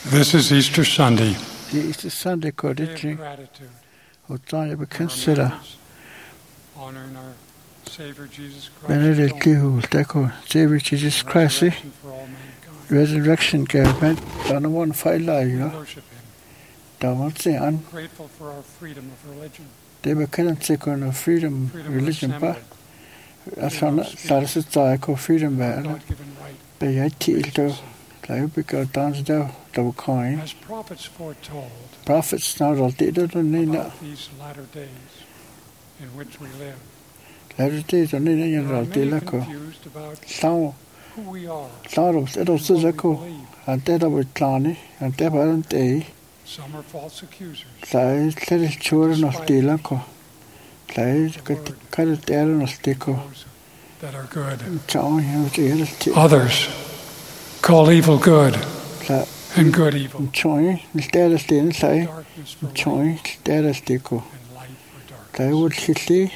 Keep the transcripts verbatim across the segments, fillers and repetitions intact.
This is Easter Sunday. Det er Easter Sunday, Day of Koditchi. gratitude. Og der jeg for our bekendsætter. memories, honoring our Savior Jesus Christ. Men det er kihul, der kunne Savior Jesus Christ, resurrection for all mankind. resurrection gav, men der er nogen fejler, We ja. worship Him. Der var til an, Grateful for our freedom of religion, det er bekendt til kun freedom freedom of religion assembly, bare. Altså, der er så der er kun freedom bare. God-given right. Det er jeg til, der der er jo begavet dans der, der var kongen. As prophets foretold Prophets snart alt det, der er nede. about these latter days in which we live, Lad det det, der nede, there jeg are er det, many der kunne. confused about Slav, who we are slav, det er der så, and der what we kunne. believe. Han det, der var klare, han det var en dag. Some are false accusers. Der er slet ikke tjorden og stille, kunne. Der er kan det der og stikke. Those that are good. Så jeg det er det til. Others call evil good Der and good evil, en tjorn, det er der stille, så er darkness for en light tjorn, det er der stikke. and light for Der er jo darkness. et lille,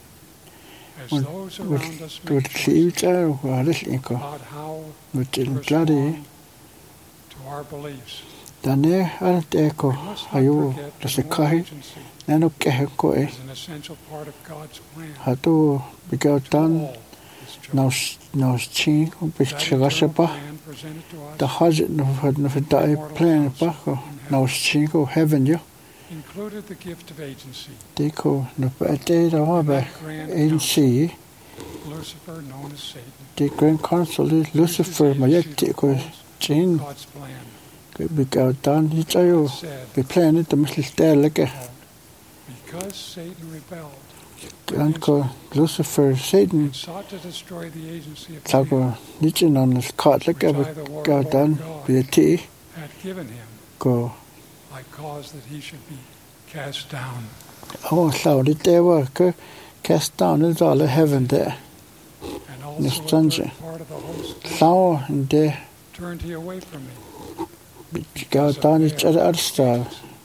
As those around us du er make det liv, choices der er jo det ikke. about how Nu to til en glad i. respond to our beliefs, Der er det ikke, we must har not jo, forget der that skal moral kahe, agency der er nok kan gå af. is an essential part of God's plan Har du begavet to den, all His children. når når tjeng og That bestrækker eternal på, plan presented to der us har det, når når for der er planer på, når tjeng og heaven jo, included the gift of agency. det kunne, når det der var In med that grand en council, sige, Lucifer, known as Satan, det er Grand Council, Lucifer, men jeg det kunne tjeng, God's plan, begavet den, det er jo said, beplanet, der måske stærlige, because Satan rebelled han kunne Lucifer, Satan, and sought to destroy the agency of så man kunne lige når han kartlægger, which I, the Lord, begavet Lord den, God, bliver til, had given him, gå I caused that he should be cast down. over slag, det der var, kan kaste down i alle heaven der, And also a Nostalgia. third part of the host slag, en der, turned he away from me. begavet den i et arstal,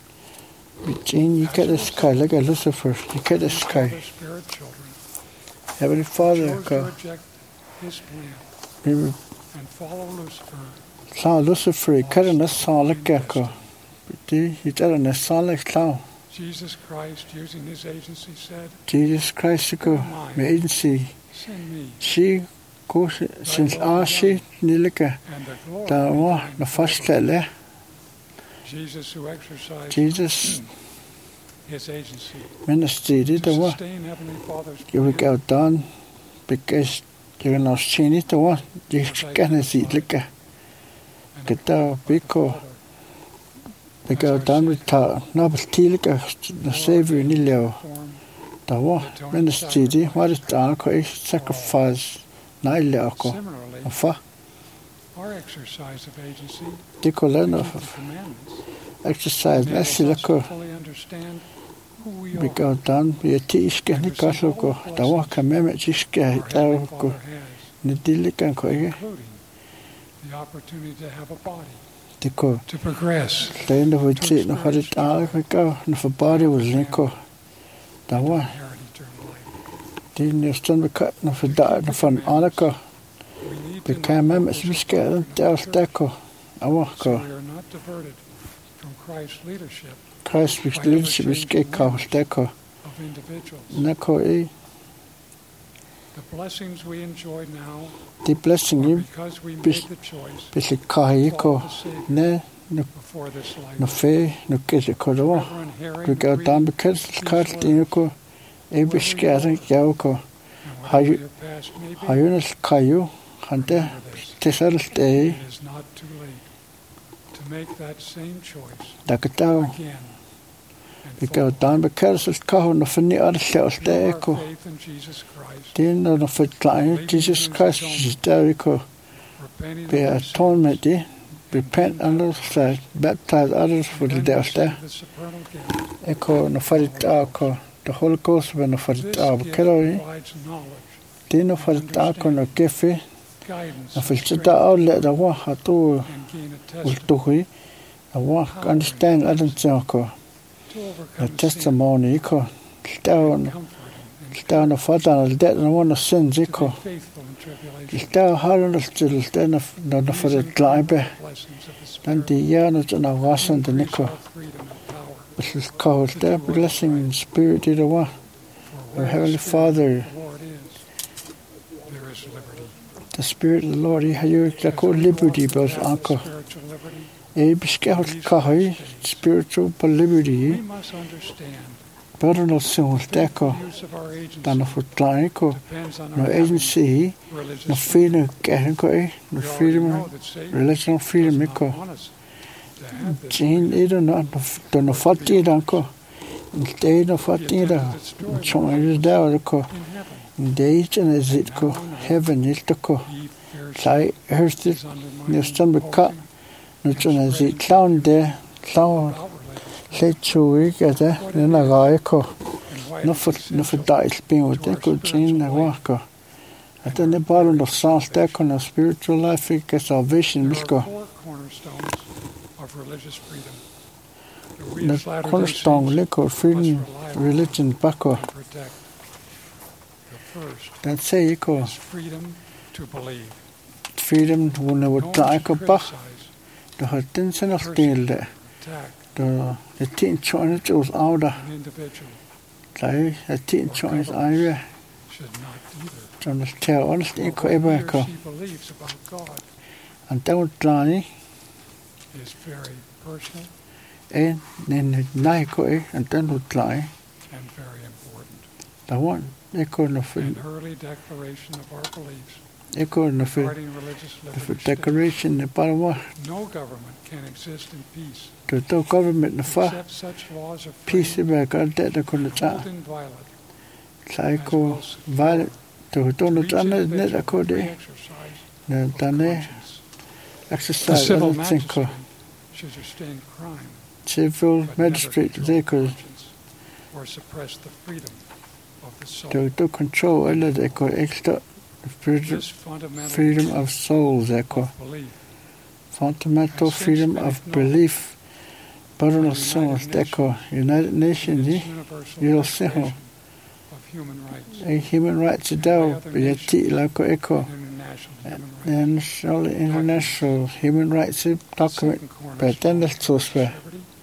betjen, I kan det skaj, lægger Lucifer, I kan det skaj. Other spirit children Jeg vil far, chose to kan reject his plan vi vil and follow Lucifer. slag Lucifer, I kan det næste slag, kan det i det næste slag, slag. Jesus Christ, using his agency, said, Jesus Christ, kan med en sige, send me, sige, god, sin arse, nilke, and the glory der may var, find når me. først lade, Jesus, who exercised Jesus, his agency men at stedet, to der var, sustain Heavenly Father's jeg vil plan, gøre den, begæst, jeg vil også tjene, der var, jeg skal gerne sige, lægge, and kan der bygge, Father, begge den, vi tager, når vi tillægger, når ser vi en lille, form der var, men at stedet, var det der, kan ikke sacrifice, nej, lære, Similarly, og for, our exercise of agency det kunne to lade, keep og the commandments exercise, enables næste, us der to kunne, fully understand who we vi are, gør den, vi er tiske, ni gør så gå, der var, kan med med tiske, our der Heavenly var Father gå, has, ni tillægger, kan ikke, including the opportunity to have a body, det kunne, to progress, der er noget til, når det der, kan gøre, når for bare det var lækker, der to var, inherit eternal life. det er næsten bekendt, når for der, når for en andre går, We need vi to kan know med med, what så is vi skal, important der in er the der church, går, over so går, we are not diverted from Christ's leadership Christ, vi skal lige, vi skal ikke komme, der går, of individuals. når går i, The blessings we enjoy now det blessing, are I, because we made bis- the choice hvis jeg kan ikke to gå, follow the Savior nej, before this når life. fe, når gætte går over, Reverend Herring vi gør den bekendelseskart, det er går, jeg beskærer, jeg går, and har whatever jo- your past may be, har jo næsten kan jo, han der, remember this. det er selv dag, It is not too late to make that same choice der kan der, again vi and gør follow. den bekendelseskart, når for nær det selv Through dag, our går, faith in Jesus Christ, det er når der forklarer, Jesus Christ, der vi går, repenting be of our sins, atonement i, repent others, say, baptize others for the then der receive der, the supernal gift. jeg går, når for det der, går, the Holy Ghost, når for det This der, gift kan du i, provides knowledge, det er når for det der, går, når geffe, guidance, når for and det strength, der aflæg, der var, har du, and gain a vil testimony du i, der var, understand, at den til at gå, to der overcome sin testimony, ikke, der var, and comfort Ilta na fata na ilta na wana sins to be iko. faithful in tribulation. Ilta halan ilta ilta na na na fata glaibe. Blessings of the Dan Spirit. di ya na na wasan de Increase niko. our freedom and power. This call ilta blessing and spirit ida wa. For Our where Heavenly the Spirit Father, of the Lord is, there is liberty. the Spirit of the Lord, I you As la ko we liberty walk the bos path of anko. spiritual liberty, E biskehot kahoi spiritual pa we liberty. must understand Pero no sun that teko. the use of our agency Dan na futlain ko. depends on No our having agency. religious No freedom. freedom kehen ko e. No We already freedom. know that Satan Religion does freedom not iko. want us to have this Jane freedom. ida no do no fati dan ko. Inte no He fati intends da. to destroy Chong the is da ko. in heaven. Inte chen is it ko. Heaven is to ko. He fears Sai hörst is undermining, ni stan beka. opposing, No chen is it clown de. Clown about religious le chui gada. Ni na ga ko. and why No it is for no for essential dail pin with the good gene na wa ko. At the bottom of sans there kon a spiritual life ke salvation There are misko. four cornerstones of religious freedom. that we The as Latter-day cornerstone Saints liquor must freedom rely upon religion bako. and protect. The first That say ko is freedom to believe. freedom when No would one try should ko ba. criticize, The hatin sen of stil de. attack The the tin chon chos ouda. an individual. Sai a tin chon is area. Should not either. John is tell honest in ko What he eba or ko. she believes about God And don't plani is very personal en nen nai ko e and don't would try. and very important. The one e ko no for An early declaration of our beliefs e ko no for regarding religious for liberty states, decoration ne para wa. no government can exist in peace To to government na fa except such laws are peace framed ba ka de de ko na ta. holding violent Sai ko val to to no ta ne ne da ko de exercise na of ta ne conscience. The exercise civil on think ko magistrate should sustain crime civil but never magistrate control de ko conscience or suppress the freedom of the soul. to to control alle de ko extra freedom This fundamental freedom truth of souls de ko of belief fundamental has since freedom been of ignored belief. Pero by no the souls United de ko United in Nations its ni universal you'll see how Declaration of human rights a human rights daw bi ti la ko eko and international human rights. the national international human rights document Second cornerstone but then the of source liberty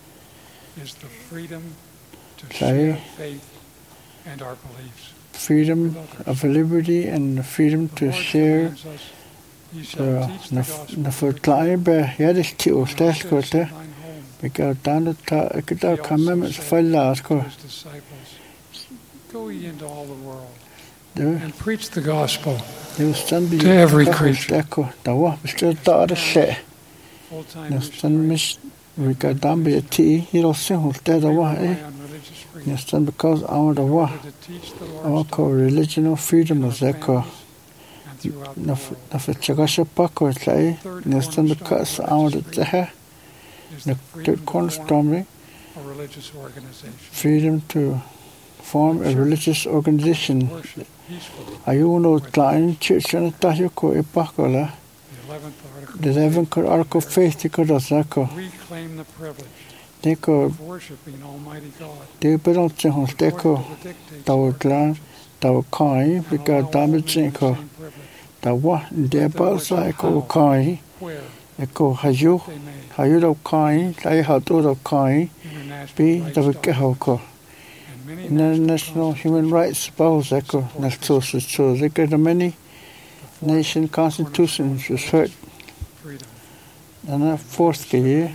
is the freedom to Sorry. share faith and our beliefs freedom with others. of liberty and the freedom The to Lord share commands us, "Ye shall the teach the na gospel na to the forklare be ja det ti people, os det and ko thou shalt te in thine home because dan ta ek da He also commandments said falla to ko his disciples, "Go ye into all the world det and preach the gospel." det stand bi To every creature. ko da wa bestil da det se Full-time Nästan missionaries mis vilka dambi är ti hela sin det we där var rely är on religious freedom nästan because our the in var order to teach the our Lord's ko doctrine religion of freedom in our is that ko families and throughout the na world. na fitchaga shapa ko sai Third nästan cornerstone because of our religious the ha is the the third freedom to form cornerstone a religious organization. freedom to form a religious organization Worship peacefully. ayuno klein church and ta ko e pakola The eleventh article. the eleven ko arco faith ko da ko Reclaim the privilege de ko of worshiping Almighty God de pero che hon de ko according to the dictates ta of o our klan conscience, ta o kai and because allow all dambi men the chen ko same privilege ta wa de ba sa ko kai where e ko haju they may haju do kai lai ha to do kai international bi rights da ke ho doctrine ko and many international human rights bows echo na so so so they get many nation constitutions is hurt freedom and a fourth year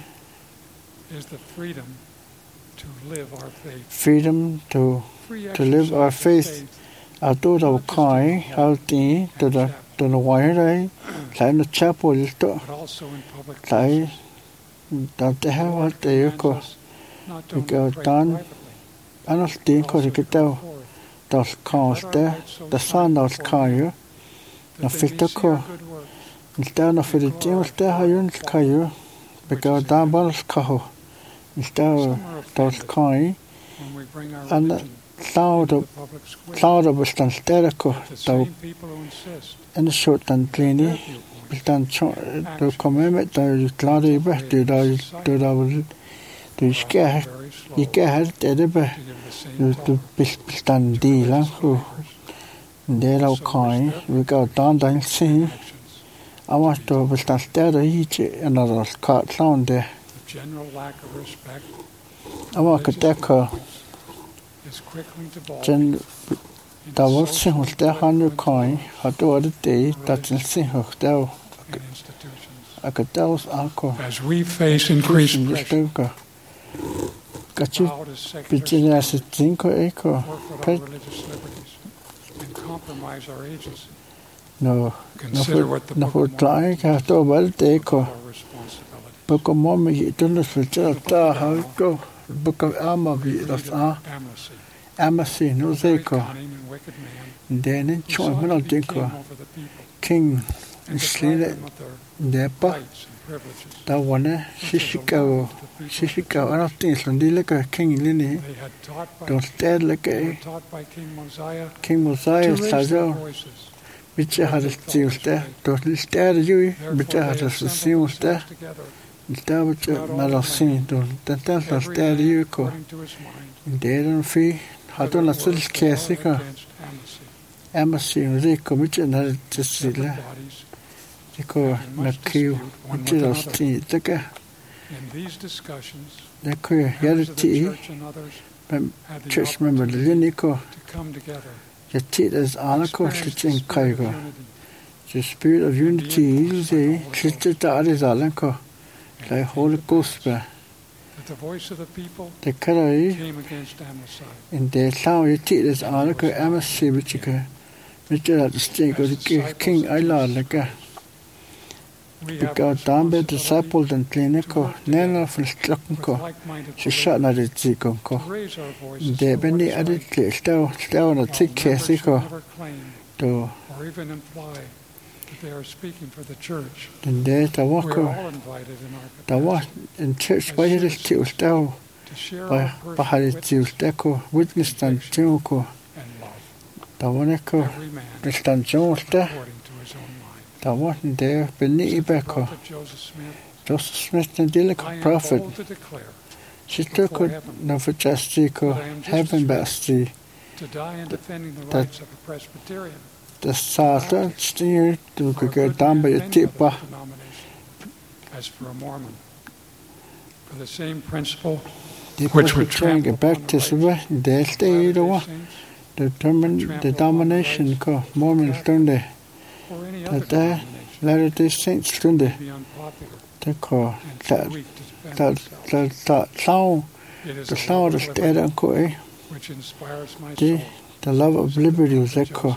is the freedom to live our faith. freedom to Free To live our exercise of faith. a to do kai how ti to the to the wire dai lai no chapel to but also in public lai places. da te ha The wa Lord te commands ko us not to we go only pray down, privately, anal but ti ko also ke to ta go forth, das kaos let te our light so the shine sun das before kai men na that they may filter see ko our good works Instead of the team, instead of you, Kayu, because that was Kaho. Instead of Some are those offended Kai, when we bring our and religion cloud into of the public square. cloud of stand sterco, The the same people who insist in the short and their cleany, viewpoints stand the commandment, the cloud of back to the to the to scare very slow Ike har det be. to give the same Du talk bestand di lang ku. Det er okay. Vi går down den sin. actions. Awas to bestand der hit en der kart sound det. The general lack of respect Awa ka der ka is quickly devolving den into der var social sin hos der han jo kai. Har du det det der til sin hos der and institutions. akadeus ako. As we face increased Kusin pressure, stykker. Kachi how does secular bijina se tinko eko. forfeit Pet our religious liberties and compromise our agency? no no Consider what the no Book for of Mormon try ka to bal te ko. our responsibility. Book of Mormon yi tunus filter ta ha ko. Book of Amma vi das a Amnesty, amasi no a very zeko. cunning and wicked man Den en who chon sought men to al be king tinko. over the people King and deprive slile them of their depa rights and privileges, da wane which was shishika allowed to the people of the shishika church. ana tin slundile ka king lini. They had taught by, Don stad they leke were taught by King Mosiah King to Mosiah raise their stajo. voices. Bitte hat es ziuste. Don stad jui. Therefore, Bitte they hat es assembled ziuste. themselves together, Da bitte malasin don. Den den every stad man jui ko. according to his mind, Deren fi hat whether on it sil was for or kesika. against amnesty. Amasi riko bitte na Separate tsile. bodies. Diko na kiu. Bitte das ti taka. In these discussions, Diko members yar of the ti church and others Mem- had the church member opportunity lini ko. to come together, Ja ti das ana ko experience the slitin spirit of kaigo. unity, The spirit of unity is a slitin ta ari zalan ko. and Like it Holy came to Ghost pass ba. that the voice of the people Det kalder I came against amnesty. en det slag i tid des andre kan amasi bichika. Mit der det steg og det king ayla laka. We Vi have gav dambe responsibility disciple den kliniko. Nena for klokken with ko. like-minded Så believers shana det tikon ko. to raise our voices Det for ben what ni is er det right, til stav stav na while tik members should kesiko. never claim Do or even imply that they are speaking for the church. den det der var We are ko. all invited in our Der var capacity en church by det til stav. to share By our by personal det til witness stav ko. Witness den til ko. and love. Der var ne ko. Every man Det stand jo stav. according to his own mind. Der var den der ben ni Said the bako. prophet Joseph Smith, Joseph Smith den dille I am prophet. bold to declare Sitter ko na for justice heaven basti. to die in defending the That- rights of a Presbyterian. Der starter stiger du or kan a gøre good dambe man i of any tippa. other denomination, as for a Mormon. For the same principle Det which kunne would trample tænke upon back the til rights sig, det er of alt det i det var. Latter-day Saints Determine the domination ko Mormon stunde. or any other At der denomination lader det sent stunde. would be unpopular Det ko and der too weak to defend der themselves. der der slag It is der the slag love der of stater liberty ko eh. which inspires my Det soul. the love of liberty det ko.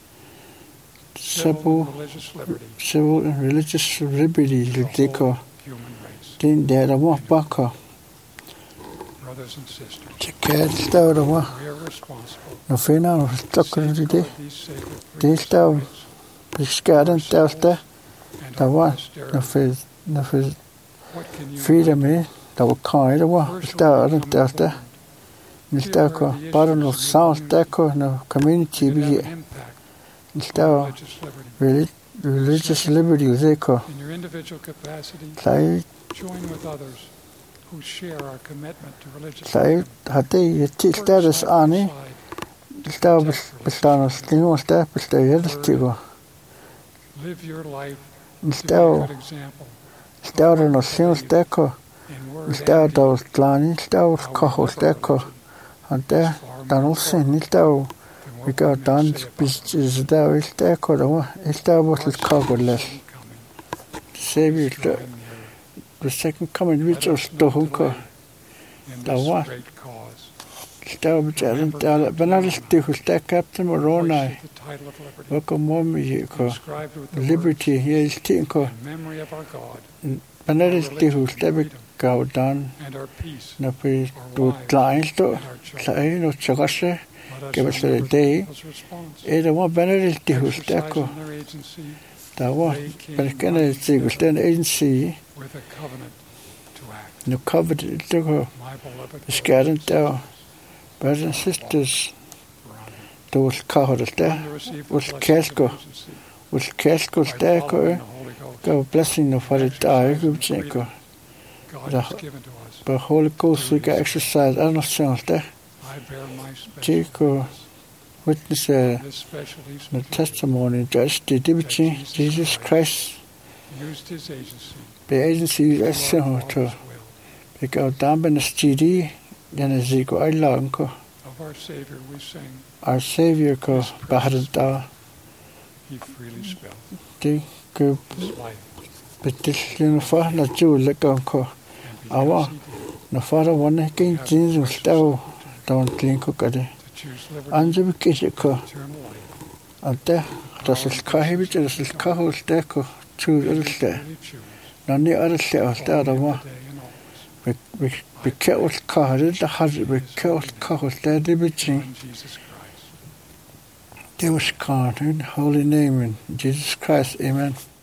Civil Civil, and religious liberty civil and religious liberty for the det ko. whole human race. Den der der var bakker. Brothers and sisters, Det kan det stav der var. we are responsible Nu finder du to stokker det det. safeguard these sacred Det freedoms stav and rights beskatten der der. and Der our var posterity. når for når for What can you freedom med. Der var kaj der var. First Der will er become der der. informed. Hvis der ko bare når sound der ko når community It vi have er. an impact Hvis on der religious liberty. religious liberty det ko. In your individual capacity, Sai join with others who share our commitment to religious sai freedom. hatte i til Work status side by ani. side. Der bestand stingo der bestand jeg stigo. Live your life Hvis to be a der good example der er når syns der ko. in word Hvis and der deed. der klani der How we ko live hos our der ko. religion Han der is far der more nu sen important ikke der than what vi we gør may dan say about spis der vil der ko der var. Ikke der var til God's kogoles. second coming Se vi is der. drawing near. The second coming Let which us was not to hunko. delay in Der this var great cause. der betalte der benadelt det hos der Captain Moroni. Hoisted the title of liberty, Hvor kom mommy ko. inscribed with the Liberty words, her i stin ko. in memory of our God, Benadelt det hos der vi gav dan. and our peace, Når vi du klein stå. and our children. Klein og tjørse. Let us Give us a remember day. people's response. Er der var benadelt det hos der ko. Exercising their agency Der var benadelt det hos den agency. with a covenant to act. Nu covered det ko. My beloved Skatten brothers and der. Brothers and sisters. sisters, Der var kahret der. run to receive the was blessings of Casco. agency Was kasko by der ko. following the Holy Ghost. Gav blessing for det der ikke tænker. God The- has given to us. But Holy Ghost we can exercise our nations there. I bear my special Chico witness. witness uh, This specialty the testimony just the divinity Jesus Christ used his agency the agency to as so our to Father's will because down in the city then is go I long ko of our Savior. We sing, our Savior ko bahadda he freely spilled di ko his life. betil fa na ju le ko ko And Awa. because he did, na fara one king Jesus stau don clean ko kade to choose liberty, anje ke ko eternal life, ante das is kahibit das is kahol te ko chu we le freely choose nani ar le all alta da ma today and always. be be ke ol kahre da har be ke ol kahol te de bichi In Jesus Christ. Deus God in holy name in Jesus Christ amen